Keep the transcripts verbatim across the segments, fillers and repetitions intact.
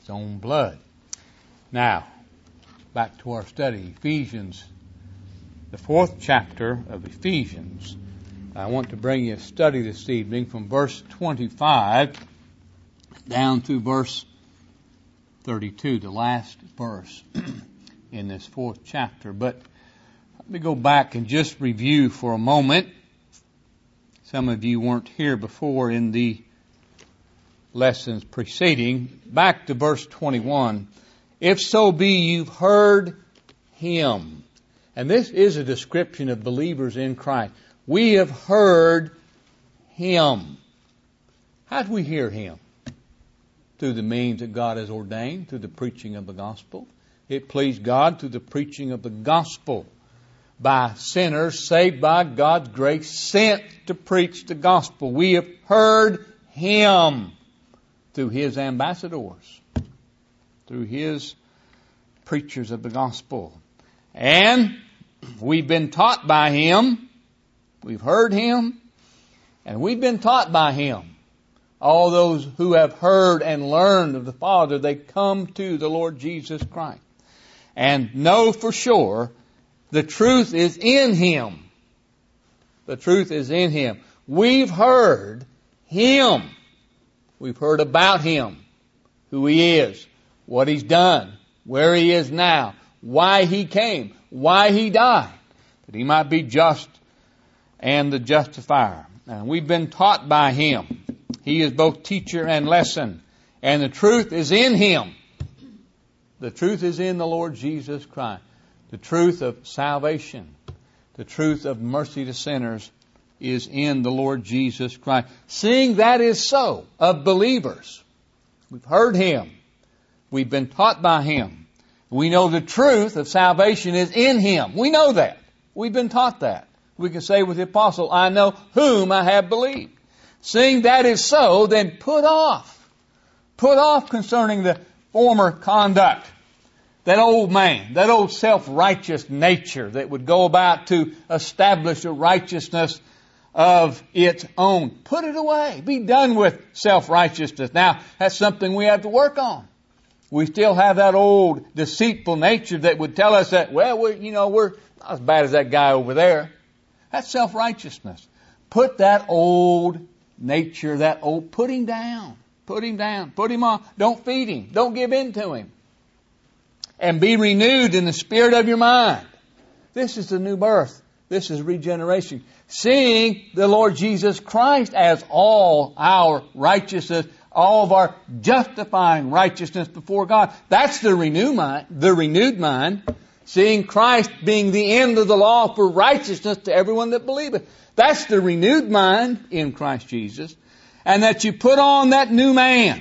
His own blood. Now, back to our study, Ephesians, the fourth chapter of Ephesians. I want to bring you a study this evening from verse twenty-five down to verse thirty-two, the last verse in this fourth chapter. But let me go back and just review for a moment. Some of you weren't here before in the lessons preceding. Back to verse twenty-one. If so be you've heard Him. And this is a description of believers in Christ. We have heard Him. How do we hear Him? Through the means that God has ordained, through the preaching of the gospel. It pleased God through the preaching of the gospel. By sinners saved by God's grace, sent to preach the gospel. We have heard Him through His ambassadors, through His preachers of the gospel. And we've been taught by Him. We've heard Him. And we've been taught by Him. All those who have heard and learned of the Father, they come to the Lord Jesus Christ. And know for sure the truth is in Him. The truth is in Him. We've heard Him. We've heard about Him. Who He is. What He's done. Where He is now. Why He came. Why He died. That He might be just and the justifier. And we've been taught by Him. He is both teacher and lesson. And the truth is in Him. The truth is in the Lord Jesus Christ. The truth of salvation, the truth of mercy to sinners is in the Lord Jesus Christ. Seeing that is so of believers. We've heard Him. We've been taught by Him. We know the truth of salvation is in Him. We know that. We've been taught that. We can say with the apostle, I know whom I have believed. Seeing that is so, then put off. Put off concerning the former conduct. That old man, that old self-righteous nature that would go about to establish a righteousness of its own. Put it away. Be done with self-righteousness. Now, that's something we have to work on. We still have that old deceitful nature that would tell us that, well, we're, you know, we're not as bad as that guy over there. That's self-righteousness. Put that old nature, that old, put him down. Put him down. Put him on. Don't feed him. Don't give in to him. And be renewed in the spirit of your mind. This is the new birth. This is regeneration. Seeing the Lord Jesus Christ as all our righteousness, all of our justifying righteousness before God. That's the renewed mind. The renewed mind. Seeing Christ being the end of the law for righteousness to everyone that believeth. That's the renewed mind in Christ Jesus. And that you put on that new man.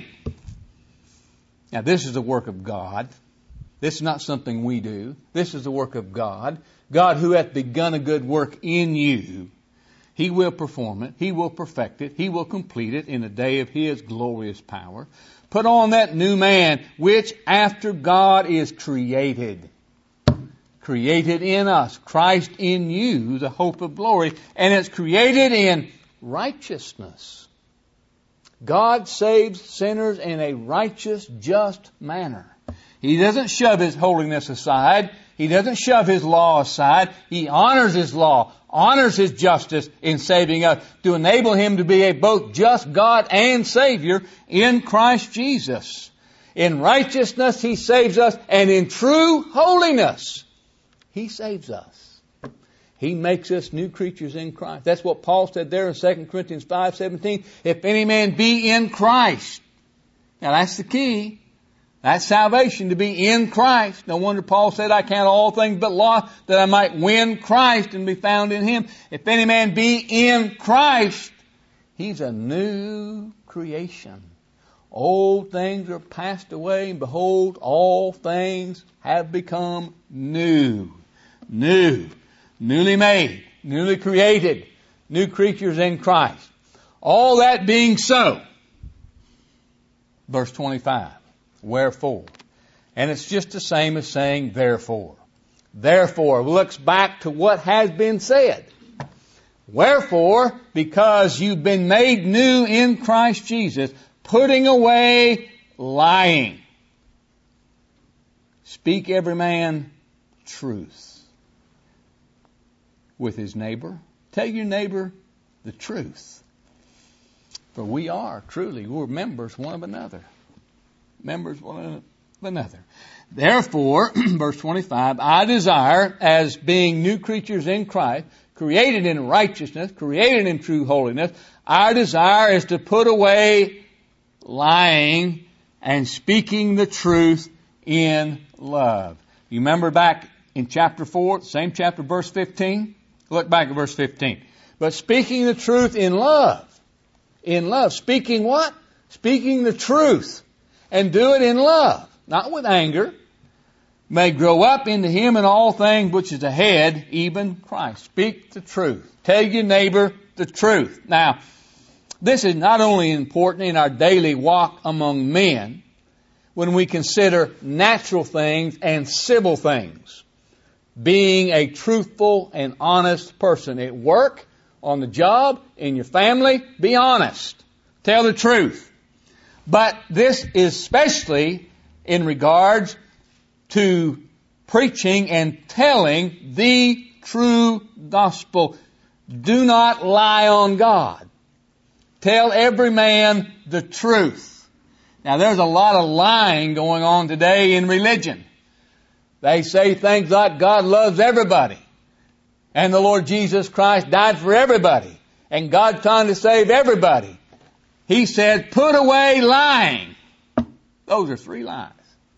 Now this is the work of God. This is not something we do. This is the work of God. God who hath begun a good work in you. He will perform it. He will perfect it. He will complete it in the day of His glorious power. Put on that new man, which after God is created. Created in us. Christ in you, the hope of glory. And it's created in righteousness. God saves sinners in a righteous, just manner. He doesn't shove His holiness aside. He doesn't shove His law aside. He honors His law, honors His justice in saving us to enable Him to be a both just God and Savior in Christ Jesus. In righteousness He saves us, and in true holiness He saves us. He makes us new creatures in Christ. That's what Paul said there in Second Corinthians five seventeen. If any man be in Christ. Now that's the key. That's salvation, to be in Christ. No wonder Paul said, I count all things but loss, that I might win Christ and be found in Him. If any man be in Christ, he's a new creation. Old things are passed away, and behold, all things have become new. New. Newly made. Newly created. New creatures in Christ. All that being so. Verse twenty-five. Wherefore. And it's just the same as saying therefore. Therefore looks back to what has been said. Wherefore, because you've been made new in Christ Jesus, putting away lying. Speak every man truth with his neighbor. Tell your neighbor the truth. For we are truly, we're members one of another. Members one of another. Therefore, verse twenty-five, I desire, as being new creatures in Christ, created in righteousness, created in true holiness, our desire is to put away lying and speaking the truth in love. You remember back in chapter four, same chapter, verse fifteen? Look back at verse fifteen. But speaking the truth in love. In love. Speaking what? Speaking the truth. And do it in love. Not with anger. May grow up into Him in all things which is the head, even Christ. Speak the truth. Tell your neighbor the truth. Now, this is not only important in our daily walk among men, when we consider natural things and civil things. Being a truthful and honest person at work, on the job, in your family, be honest. Tell the truth. But this is especially in regards to preaching and telling the true gospel. Do not lie on God. Tell every man the truth. Now, there's a lot of lying going on today in religion. They say things like God loves everybody. And the Lord Jesus Christ died for everybody. And God's trying to save everybody. He said, put away lying. Those are three lies.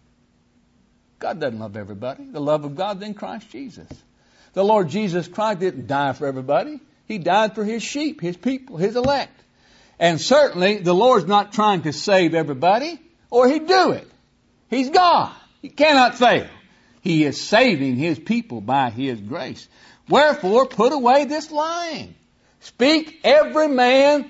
God doesn't love everybody. The love of God is in Christ Jesus. The Lord Jesus Christ didn't die for everybody. He died for His sheep, His people, His elect. And certainly the Lord's not trying to save everybody, or He'd do it. He's God. He cannot fail. He is saving His people by His grace. Wherefore, put away this lying. Speak every man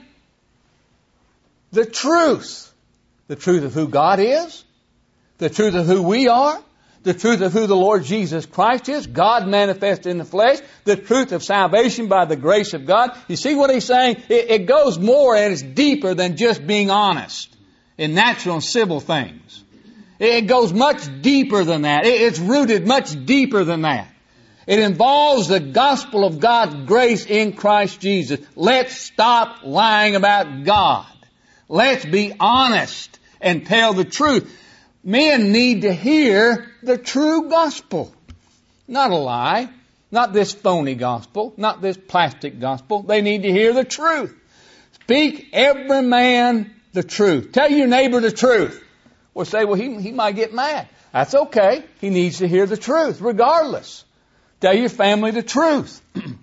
the truth. The truth of who God is. The truth of who we are. The truth of who the Lord Jesus Christ is. God manifested in the flesh. The truth of salvation by the grace of God. You see what he's saying? It, it goes more and it's deeper than just being honest in natural and civil things. It goes much deeper than that. It, it's rooted much deeper than that. It involves the gospel of God's grace in Christ Jesus. Let's stop lying about God. Let's be honest and tell the truth. Men need to hear the true gospel. Not a lie. Not this phony gospel. Not this plastic gospel. They need to hear the truth. Speak every man the truth. Tell your neighbor the truth. Or say, well, he, he might get mad. That's okay. He needs to hear the truth regardless. Tell your family the truth.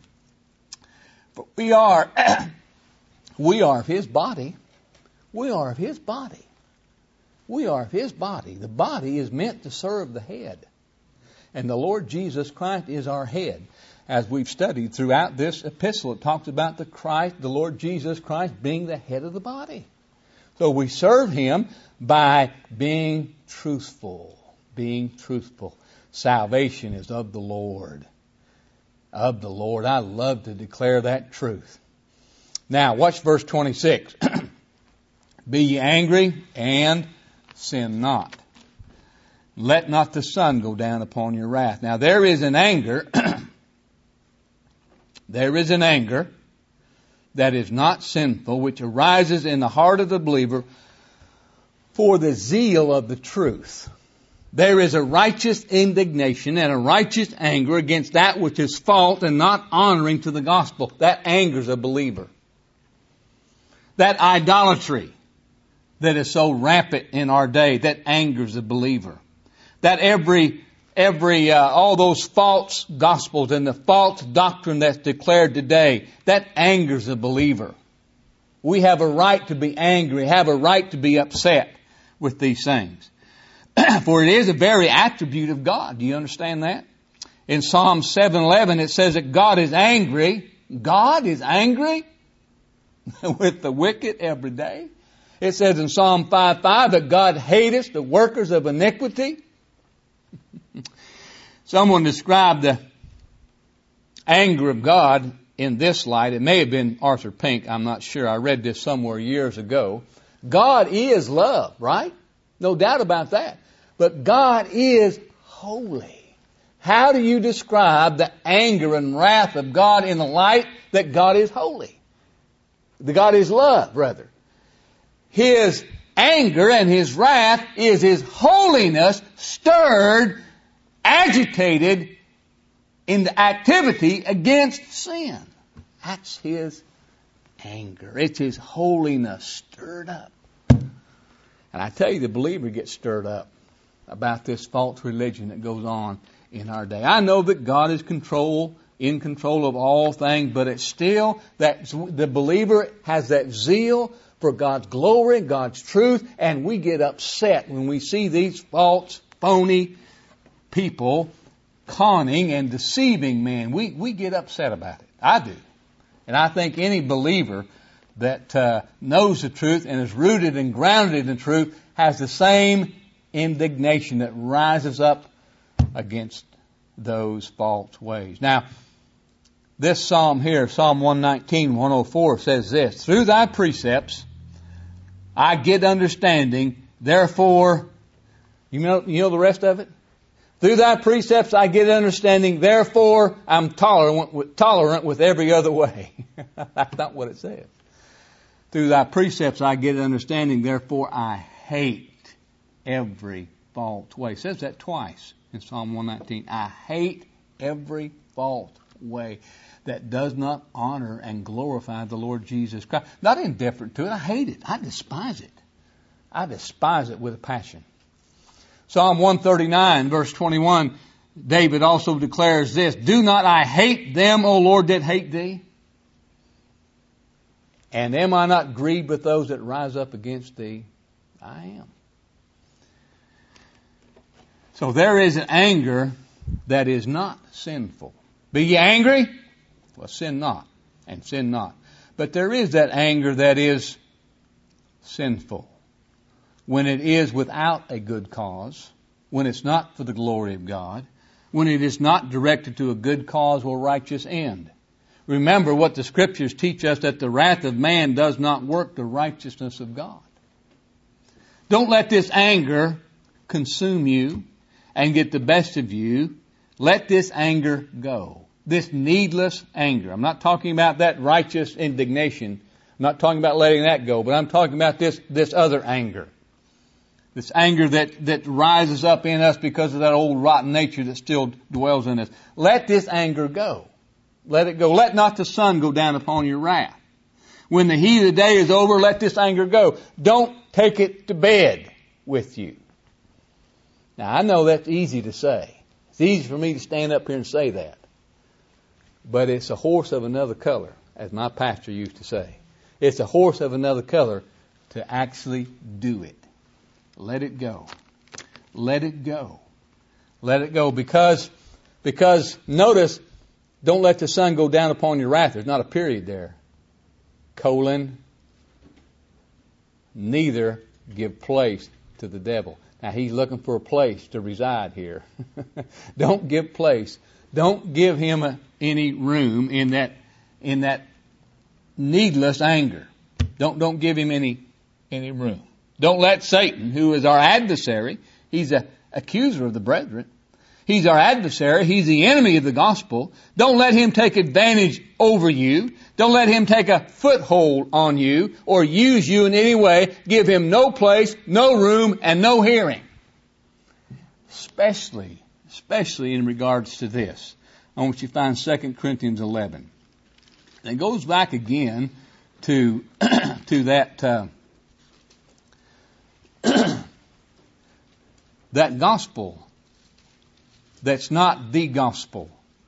But we are, we are of His body. We are of His body. We are of His body. The body is meant to serve the head. And the Lord Jesus Christ is our head. As we've studied throughout this epistle, it talks about the Christ, the Lord Jesus Christ being the head of the body. So we serve Him by being truthful. Being truthful. Salvation is of the Lord. Of the Lord. I love to declare that truth. Now, watch verse twenty-six. Be ye angry and sin not. Let not the sun go down upon your wrath. Now, there is an anger. There is an anger that is not sinful, which arises in the heart of the believer for the zeal of the truth. There is a righteous indignation and a righteous anger against that which is false and not honoring to the gospel. That angers a believer. That idolatry that is so rampant in our day, that angers a believer. That every, every, uh, all those false gospels and the false doctrine that's declared today, that angers a believer. We have a right to be angry, have a right to be upset with these things. For it is a very attribute of God. Do you understand that? In Psalm seven eleven it says that God is angry. God is angry with the wicked every day. It says in Psalm five five that God hateth the workers of iniquity. Someone described the anger of God in this light. It may have been Arthur Pink. I'm not sure. I read this somewhere years ago. God is love, right? No doubt about that. But God is holy. How do you describe the anger and wrath of God in the light that God is holy? The God is love, rather. His anger and His wrath is His holiness stirred, agitated into activity against sin. That's His anger. It's His holiness stirred up. And I tell you, the believer gets stirred up about this false religion that goes on in our day. I know that God is control, in control of all things, but it's still that the believer has that zeal for God's glory, God's truth, and we get upset when we see these false, phony people conning and deceiving men. We, we get upset about it. I do. And I think any believer that uh, knows the truth and is rooted and grounded in the truth has the same indignation that rises up against those false ways. Now, this psalm here, Psalm one nineteen, one oh four, says this: through thy precepts I get understanding, therefore, you know, you know the rest of it? Through thy precepts I get understanding, therefore I'm tolerant with, tolerant with every other way. That's not what it says. Through thy precepts I get understanding, therefore I hate every false way. It says that twice in Psalm one nineteen. I hate every false way that does not honor and glorify the Lord Jesus Christ. Not indifferent to it. I hate it. I despise it. I despise it with a passion. Psalm one thirty-nine, verse twenty-one, David also declares this: do not I hate them, O Lord, that hate thee? And am I not grieved with those that rise up against thee? I am. So there is an anger that is not sinful. Be ye angry? Well, sin not, and sin not. But there is that anger that is sinful. When it is without a good cause, when it's not for the glory of God, when it is not directed to a good cause or righteous end. Remember what the Scriptures teach us, that the wrath of man does not work the righteousness of God. Don't let this anger consume you and get the best of you. Let this anger go. This needless anger. I'm not talking about that righteous indignation. I'm not talking about letting that go, but I'm talking about this, this other anger. This anger that, that rises up in us because of that old rotten nature that still dwells in us. Let this anger go. Let it go. Let not the sun go down upon your wrath. When the heat of the day is over, let this anger go. Don't take it to bed with you. Now, I know that's easy to say. It's easy for me to stand up here and say that. But it's a horse of another color, as my pastor used to say. It's a horse of another color to actually do it. Let it go. Let it go. Let it go. Because, because notice, don't let the sun go down upon your wrath. There's not a period there. Colon, neither give place to the devil. Now, he's looking for a place to reside here. Don't give place. Don't give him a, any room in that in that needless anger. Don't don't give him any any room. Don't let Satan, who is our adversary, he's an accuser of the brethren. He's our adversary. He's the enemy of the gospel. Don't let him take advantage over you. Don't let him take a foothold on you or use you in any way. Give him no place, no room, and no hearing. Especially, especially in regards to this. I want you to find Second Corinthians eleven. And it goes back again to, to that, uh, that gospel that's not the gospel.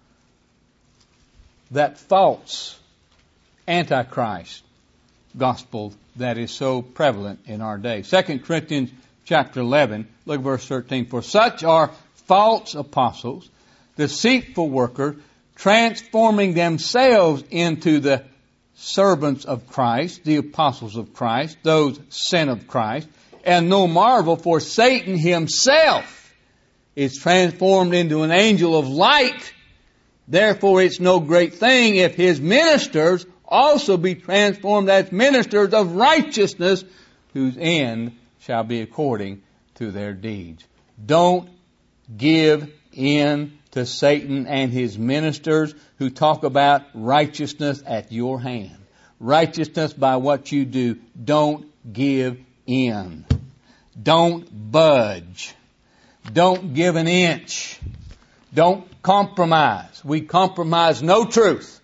That false antichrist gospel that is so prevalent in our day. Second Corinthians chapter eleven, look at verse thirteen. For such are false apostles, deceitful workers, transforming themselves into the servants of Christ, the apostles of Christ, those sent of Christ. And no marvel, for Satan himself is transformed into an angel of light. Therefore it's no great thing if his ministers also be transformed as ministers of righteousness, whose end shall be according to their deeds. Don't give in to Satan and his ministers who talk about righteousness at your hand. Righteousness by what you do. Don't give in. Don't budge. Don't give an inch. Don't compromise. We compromise no truth.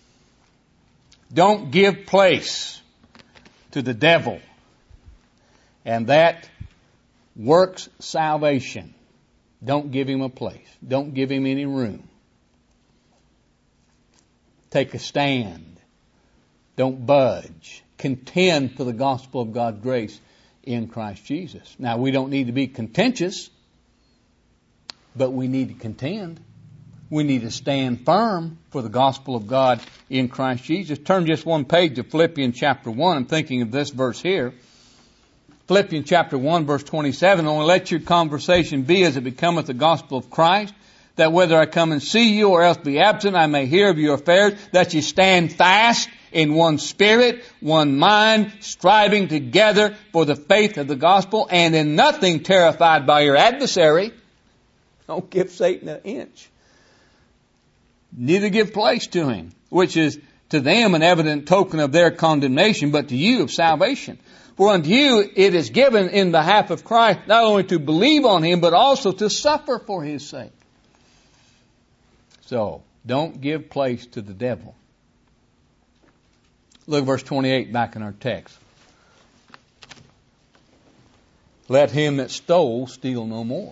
Don't give place to the devil. And that works salvation. Don't give him a place. Don't give him any room. Take a stand. Don't budge. Contend for the gospel of God's grace in Christ Jesus. Now, we don't need to be contentious, but we need to contend. We need to stand firm for the gospel of God in Christ Jesus. Turn just one page to Philippians chapter one. I'm thinking of this verse here. Philippians chapter one, verse twenty-seven. Only let your conversation be as it becometh the gospel of Christ, that whether I come and see you or else be absent, I may hear of your affairs, that you stand fast in one spirit, one mind, striving together for the faith of the gospel, and in nothing terrified by your adversary. Don't give Satan an inch. Neither give place to him, which is to them an evident token of their condemnation, but to you of salvation. For unto you it is given in behalf of Christ not only to believe on him, but also to suffer for his sake. So, don't give place to the devil. Look at verse twenty-eight back in our text. Let him that stole steal no more.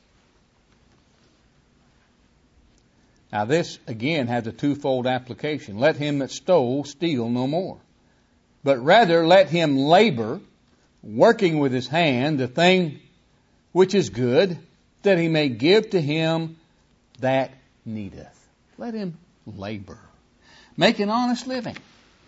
Now this, again, has a twofold application. Let him that stole steal no more. But rather let him labor, working with his hand, the thing which is good, that he may give to him that needeth. Let him labor. Make an honest living.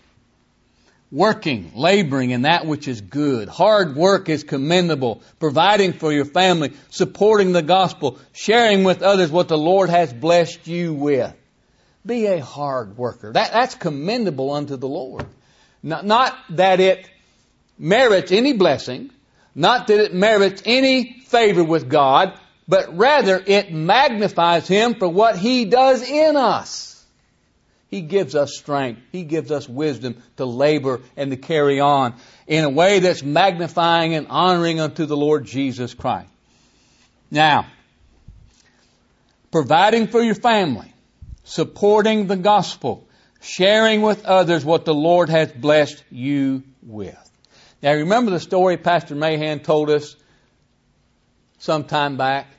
Working, laboring in that which is good. Hard work is commendable. Providing for your family, supporting the gospel, sharing with others what the Lord has blessed you with. Be a hard worker. That, that's commendable unto the Lord. Not, not that it merits any blessing, not that it merits any favor with God, but rather it magnifies Him for what He does in us. He gives us strength. He gives us wisdom to labor and to carry on in a way that's magnifying and honoring unto the Lord Jesus Christ. Now, providing for your family, supporting the gospel, sharing with others what the Lord has blessed you with. Now, remember the story Pastor Mahan told us some time back?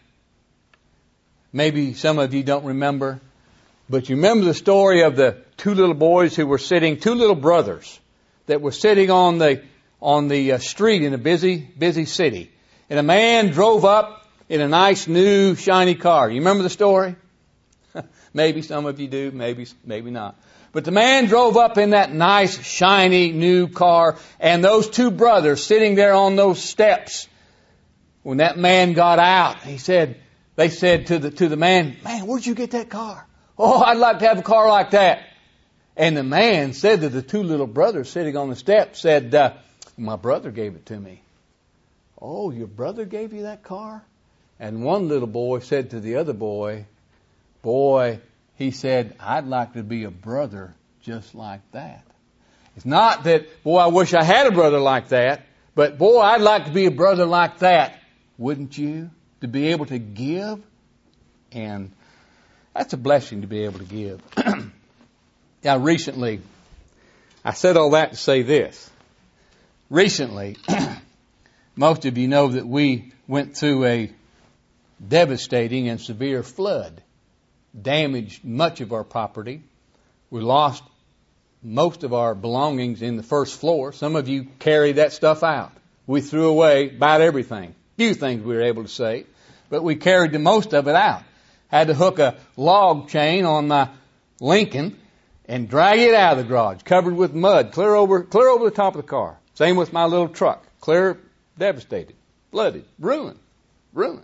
Maybe some of you don't remember. But you remember the story of the two little boys who were sitting, two little brothers that were sitting on the on the uh, street in a busy, busy city. And a man drove up in a nice new shiny car. You remember the story? Maybe some of you do, maybe maybe not. But the man drove up in that nice, shiny, new car, and those two brothers sitting there on those steps. When that man got out, he said, they said to the to the man, "Man, where'd you get that car?" "Oh, I'd like to have a car like that." And the man said to the two little brothers sitting on the steps, said, uh, "My brother gave it to me." "Oh, your brother gave you that car?" And one little boy said to the other boy, "Boy," he said, "I'd like to be a brother just like that." It's not that, boy, I wish I had a brother like that, but boy, I'd like to be a brother like that. Wouldn't you? To be able to give. And that's a blessing to be able to give. Now, recently, I said all that to say this. Recently, most of you know that we went through a devastating and severe flood. Damaged much of our property. We lost most of our belongings in the first floor. Some of you carried that stuff out. We threw away about everything. Few things we were able to save, but we carried the most of it out. Had to hook a log chain on my Lincoln and drag it out of the garage, covered with mud, clear over, clear over the top of the car. Same with my little truck, clear, devastated, flooded, ruined, ruined.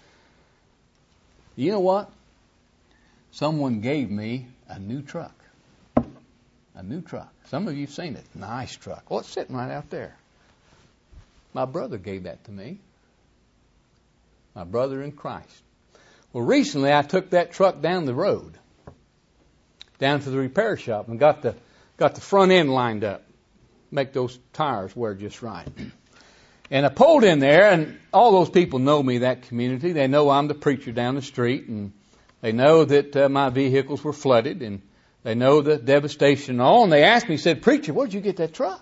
You know what? Someone gave me a new truck. A new truck. Some of you have seen it. Nice truck. Well, it's sitting right out there. My brother gave that to me. My brother in Christ. Well, recently I took that truck down the road, down to the repair shop, and got the got the front end lined up, make those tires wear just right. And I pulled in there, and all those people know me, that community. They know I'm the preacher down the street, and they know that uh, my vehicles were flooded, and they know the devastation and all. And they asked me, said, "Preacher, where'd you get that truck?"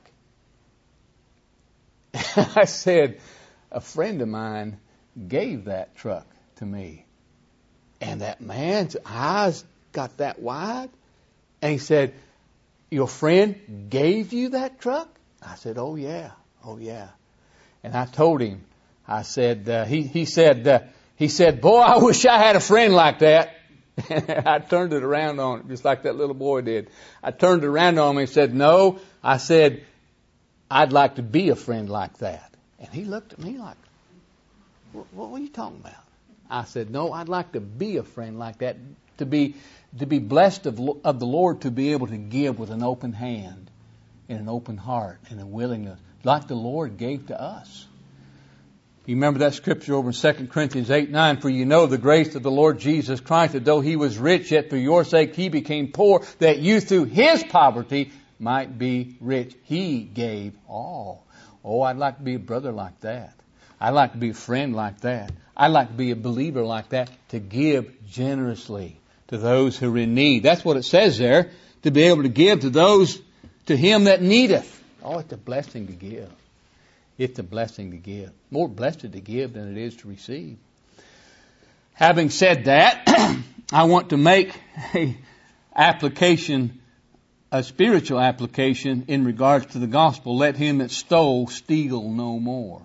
I said, "A friend of mine gave that truck to me." And that man's eyes got that wide. And he said, "Your friend gave you that truck?" I said, "Oh, yeah. Oh, yeah." And I told him, I said, uh, he, he said, uh, he said, "Boy, I wish I had a friend like that." I turned it around on him, just like that little boy did. I turned it around on him and said, "No," I said, "I'd like to be a friend like that." And he looked at me like, what, what are you talking about? I said, "No, I'd like to be a friend like that, to be to be blessed of, of the Lord, to be able to give with an open hand and an open heart and a willingness, like the Lord gave to us." You remember that scripture over in Second Corinthians eight nine, "For you know the grace of the Lord Jesus Christ, that though He was rich, yet for your sake He became poor, that you through His poverty might be rich. He gave all." Oh, I'd like to be a brother like that. I'd like to be a friend like that. I'd like to be a believer like that, to give generously to those who are in need. That's what it says there, to be able to give to those, to him that needeth. Oh, it's a blessing to give. It's a blessing to give. More blessed to give than it is to receive. Having said that, I want to make a application, a spiritual application in regards to the gospel. Let him that stole steal no more.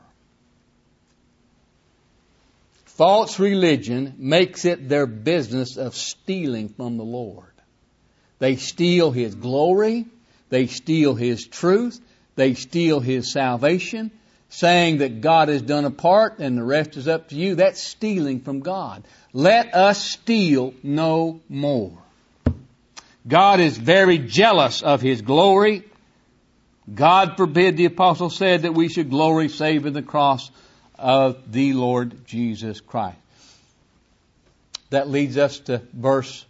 False religion makes it their business of stealing from the Lord. They steal His glory. They steal His truth. They steal His salvation, saying that God has done a part and the rest is up to you. That's stealing from God. Let us steal no more. God is very jealous of His glory. God forbid, the apostle said, that we should glory save in the cross of the Lord Jesus Christ. That leads us to verse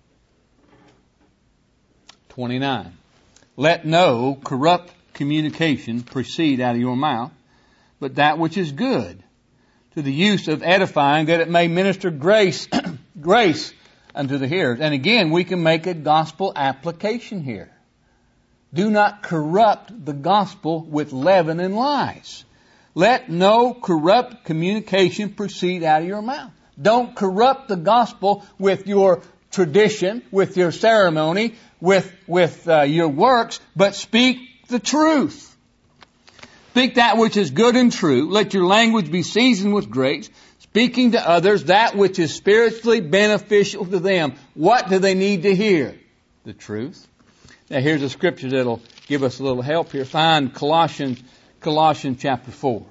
twenty-nine. "Let no corrupt communication proceed out of your mouth, but that which is good, to the use of edifying, that it may minister grace, grace unto the hearers." And again, we can make a gospel application here. Do not corrupt the gospel with leaven and lies. Let no corrupt communication proceed out of your mouth. Don't corrupt the gospel with your tradition, with your ceremony, with, with uh, your works, but speak the truth. Speak that which is good and true. Let your language be seasoned with grace, speaking to others that which is spiritually beneficial to them. What do they need to hear? The truth. Now here's a scripture that'll give us a little help here. Find Colossians Colossians chapter four.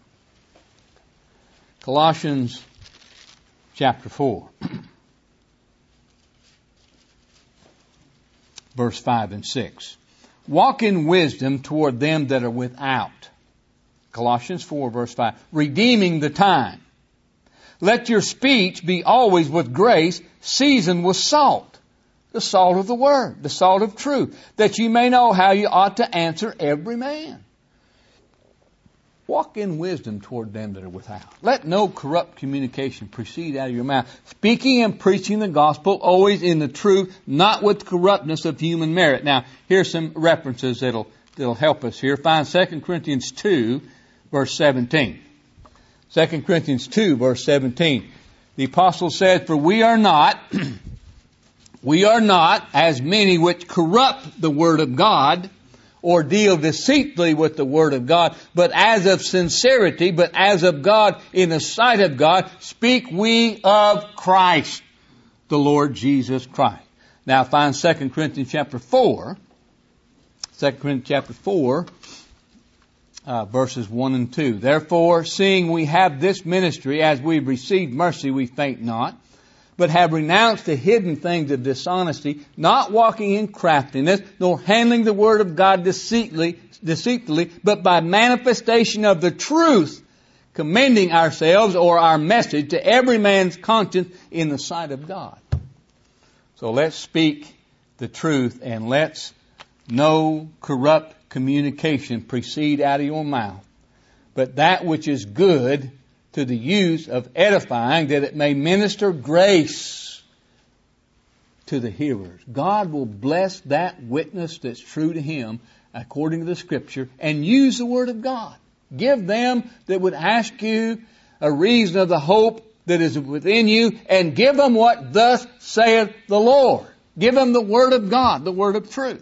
Colossians chapter four. Verse five and six. "Walk in wisdom toward them that are without." Colossians four verse five. "Redeeming the time. Let your speech be always with grace, seasoned with salt." The salt of the word, the salt of truth, "that you may know how you ought to answer every man." Walk in wisdom toward them that are without. Let no corrupt communication proceed out of your mouth. Speaking and preaching the gospel always in the truth, not with corruptness of human merit. Now, here's some references that'll, that'll help us here. Find Second Corinthians two, verse seventeen. Second Corinthians two, verse seventeen. The apostle said, "For we are not, we are not as many which corrupt the word of God, or deal deceitfully with the word of God, but as of sincerity, but as of God, in the sight of God, speak we of Christ, the Lord Jesus Christ." Now find Second Corinthians chapter four. Second Corinthians chapter four, uh, verses one and two. "Therefore, seeing we have this ministry, as we've received mercy, we faint not, but have renounced the hidden things of dishonesty, not walking in craftiness, nor handling the word of God deceitfully, deceitfully, but by manifestation of the truth, commending ourselves or our message to every man's conscience in the sight of God. So let's speak the truth, and let's no corrupt communication proceed out of your mouth, but that which is good to the use of edifying, that it may minister grace to the hearers. God will bless that witness that's true to Him according to the Scripture, and use the Word of God. Give them that would ask you a reason of the hope that is within you, and give them what thus saith the Lord. Give them the Word of God, the Word of truth.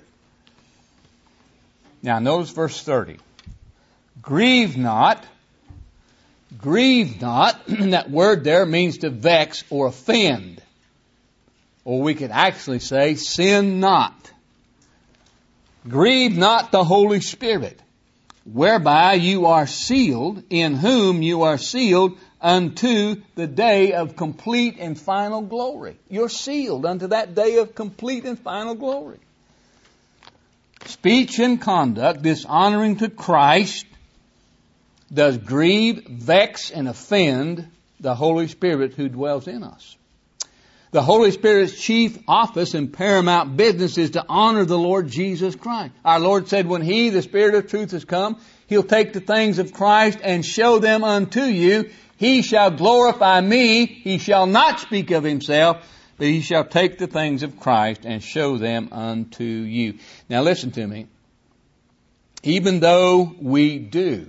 Now notice verse thirty. Grieve not. Grieve not. That word there means to vex or offend. Or we could actually say, sin not. Grieve not the Holy Spirit, whereby you are sealed, in whom you are sealed unto the day of complete and final glory. You're sealed unto that day of complete and final glory. Speech and conduct dishonoring to Christ does grieve, vex, and offend the Holy Spirit who dwells in us. The Holy Spirit's chief office and paramount business is to honor the Lord Jesus Christ. Our Lord said when He, the Spirit of truth, has come, He'll take the things of Christ and show them unto you. He shall glorify me. He shall not speak of Himself, but He shall take the things of Christ and show them unto you. Now listen to me. Even though we do,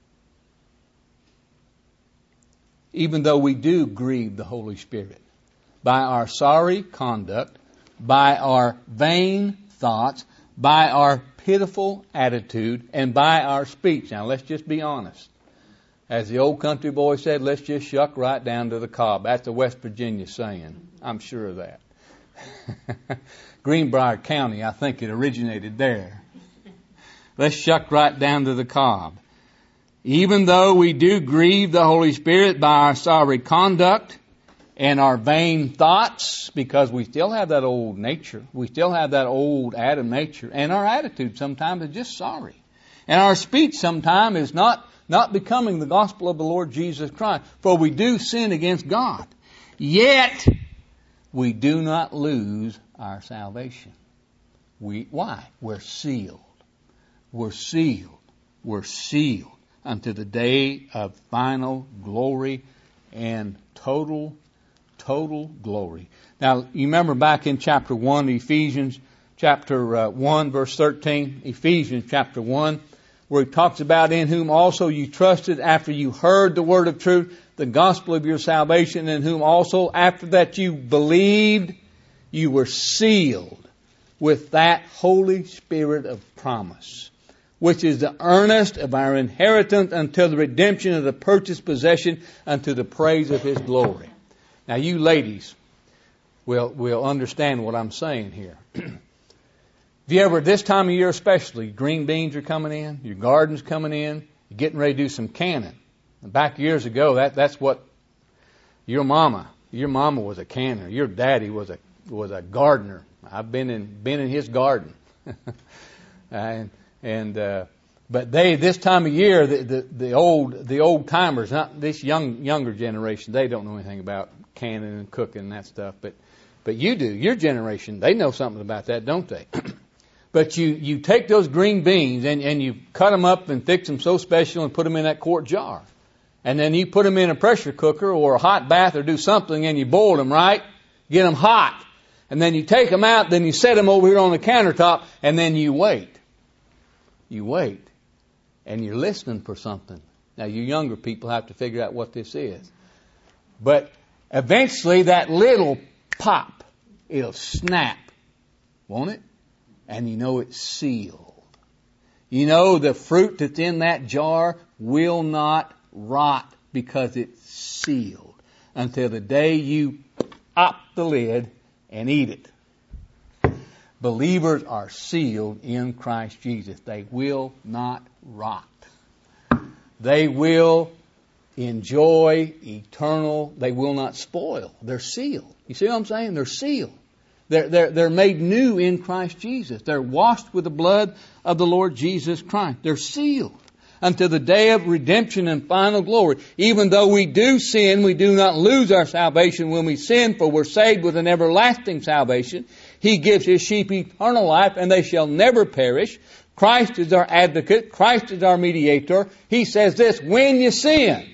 even though we do grieve the Holy Spirit, by our sorry conduct, by our vain thoughts, by our pitiful attitude, and by our speech. Now let's just be honest. As the old country boy said, let's just shuck right down to the cob. That's a West Virginia saying. I'm sure of that. Greenbrier County, I think it originated there. Let's shuck right down to the cob. Even though we do grieve the Holy Spirit by our sorry conduct and our vain thoughts, because we still have that old nature. We still have that old Adam nature. And our attitude sometimes is just sorry. And our speech sometimes is not, not becoming the gospel of the Lord Jesus Christ. For we do sin against God. Yet, we do not lose our salvation. We, why? We're sealed. We're sealed. We're sealed unto the day of final glory and total Total glory. Now, you remember back in chapter one, Ephesians chapter uh, one, verse thirteen, Ephesians chapter one, where he talks about in whom also you trusted after you heard the word of truth, the gospel of your salvation, in whom also after that you believed, you were sealed with that Holy Spirit of promise, which is the earnest of our inheritance until the redemption of the purchased possession unto the praise of His glory. Now, you ladies will will understand what I'm saying here. Have you ever, this time of year especially, green beans are coming in, your garden's coming in, you're getting ready to do some canning. And back years ago, that that's what your mama, your mama was a canner. Your daddy was a was a gardener. I've been in been in his garden, and and uh, but they this time of year, the, the the old the old timers, not this young younger generation, they don't know anything about canning and cooking and that stuff, but but you do. Your generation, they know something about that, don't they? But you, you take those green beans and, and you cut them up and fix them so special and put them in that quart jar. And then you put them in a pressure cooker or a hot bath or do something and you boil them, right? Get them hot. And then you take them out, then you set them over here on the countertop, and then you wait. You wait. And you're listening for something. Now, you younger people have to figure out what this is. But eventually that little pop, it'll snap, won't it? And you know it's sealed. You know the fruit that's in that jar will not rot because it's sealed until the day you pop the lid and eat it. Believers are sealed in Christ Jesus. They will not rot. They will enjoy eternal, they will not spoil. They're sealed. You see what I'm saying? They're sealed. They're, they're, they're made new in Christ Jesus. They're washed with the blood of the Lord Jesus Christ. They're sealed until the day of redemption and final glory. Even though we do sin, we do not lose our salvation when we sin, for we're saved with an everlasting salvation. He gives His sheep eternal life, and they shall never perish. Christ is our advocate. Christ is our mediator. He says this, when you sin,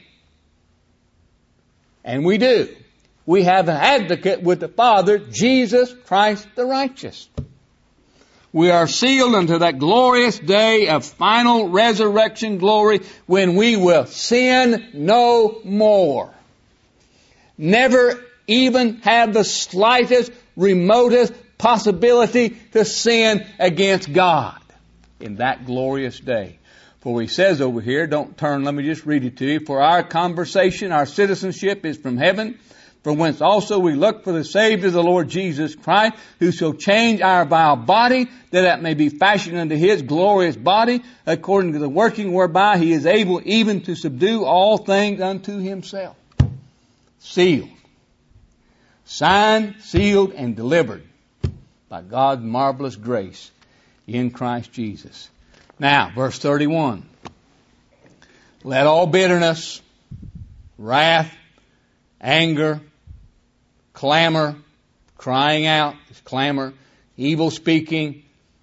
and we do, we have an advocate with the Father, Jesus Christ the righteous. We are sealed unto that glorious day of final resurrection glory when we will sin no more. Never even have the slightest, remotest possibility to sin against God in that glorious day. For He says over here, don't turn, let me just read it to you. For our conversation, our citizenship is from heaven, from whence also we look for the Savior, the Lord Jesus Christ, who shall change our vile body, that it may be fashioned unto His glorious body, according to the working whereby He is able even to subdue all things unto Himself. Sealed. Signed, sealed, and delivered by God's marvelous grace in Christ Jesus. Now, verse thirty-one. Let all bitterness, wrath, anger, clamor, crying out, clamor, evil speaking,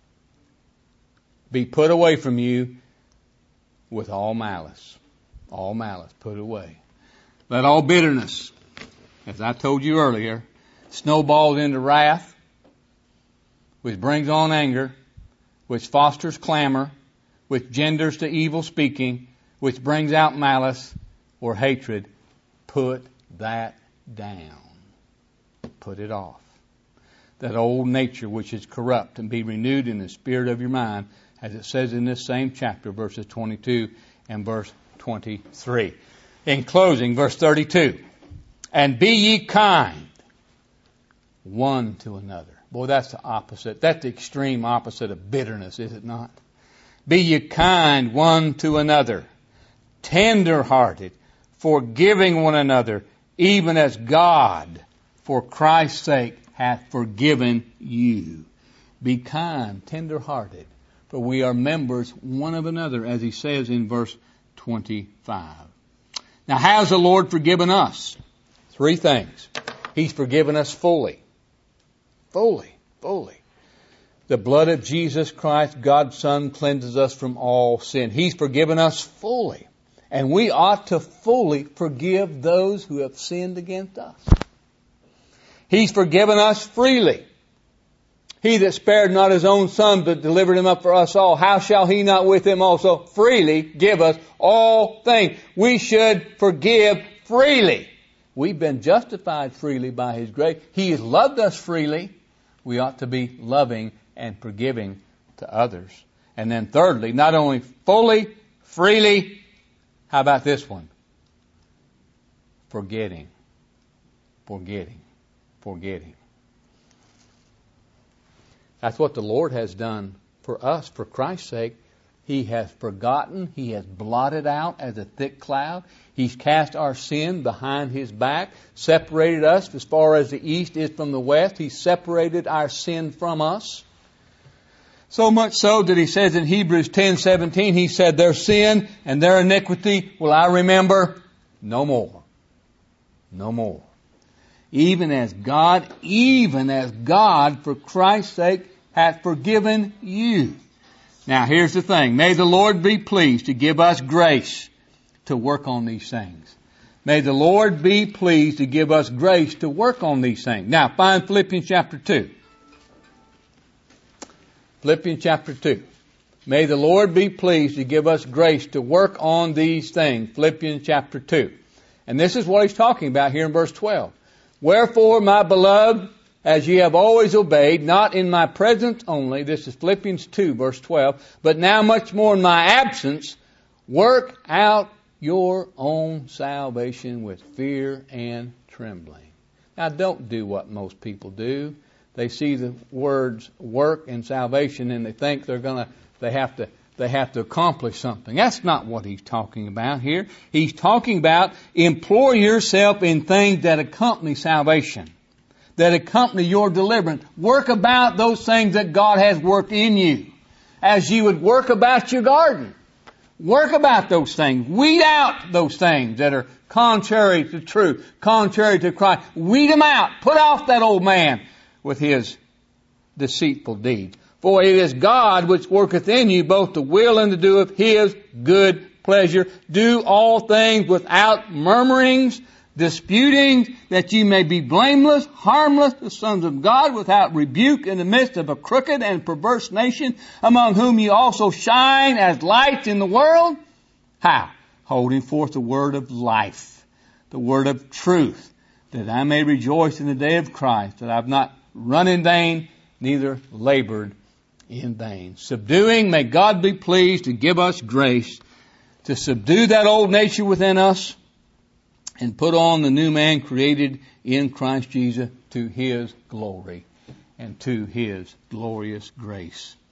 be put away from you with all malice. All malice put away. Let all bitterness, as I told you earlier, snowballs into wrath, which brings on anger, which fosters clamor, which genders to evil speaking, which brings out malice or hatred. Put that down. Put it off. That old nature which is corrupt, and be renewed in the spirit of your mind, as it says in this same chapter, verses twenty-two and verse twenty-three. In closing, verse thirty-two. And be ye kind one to another. Boy, that's the opposite. That's the extreme opposite of bitterness, is it not? Be ye kind one to another, tender-hearted, forgiving one another, even as God, for Christ's sake, hath forgiven you. Be kind, tender-hearted, for we are members one of another, as He says in verse twenty-five. Now, how's the Lord forgiven us? Three things. He's forgiven us fully. Fully, fully. The blood of Jesus Christ, God's Son, cleanses us from all sin. He's forgiven us fully. And we ought to fully forgive those who have sinned against us. He's forgiven us freely. He that spared not His own Son, but delivered Him up for us all, how shall He not with Him also freely give us all things? We should forgive freely. We've been justified freely by His grace. He has loved us freely. We ought to be loving and forgiving to others. And then thirdly, not only fully, freely, how about this one? Forgetting. Forgetting. Forgetting. That's what the Lord has done for us, for Christ's sake. He has forgotten. He has blotted out as a thick cloud. He's cast our sin behind His back, separated us as far as the east is from the west. He separated our sin from us. So much so that He says in Hebrews ten seventeen, He said, their sin and their iniquity will I remember no more. No more. Even as God, even as God, for Christ's sake, hath forgiven you. Now here's the thing. May the Lord be pleased to give us grace to work on these things. May the Lord be pleased to give us grace to work on these things. Now find Philippians chapter two. Philippians chapter two. May the Lord be pleased to give us grace to work on these things. Philippians chapter two. And this is what he's talking about here in verse twelve. Wherefore, my beloved, as ye have always obeyed, not in my presence only, this is Philippians two, verse twelve, but now much more in my absence, work out your own salvation with fear and trembling. Now, don't do what most people do. They see the words work and salvation and they think they're gonna, they have to, they have to accomplish something. That's not what he's talking about here. He's talking about employ yourself in things that accompany salvation, that accompany your deliverance. Work about those things that God has worked in you, as you would work about your garden. Work about those things. Weed out those things that are contrary to truth, contrary to Christ. Weed them out. Put off that old man with his deceitful deeds. For it is God which worketh in you both to will and to do of His good pleasure. Do all things without murmurings, disputing, that ye may be blameless, harmless, the sons of God, without rebuke in the midst of a crooked and perverse nation, among whom ye also shine as lights in the world. How? Holding forth the word of life, the word of truth, that I may rejoice in the day of Christ, that I have not run in vain, neither labored in vain. Subduing, may God be pleased to give us grace to subdue that old nature within us and put on the new man created in Christ Jesus to His glory and to His glorious grace.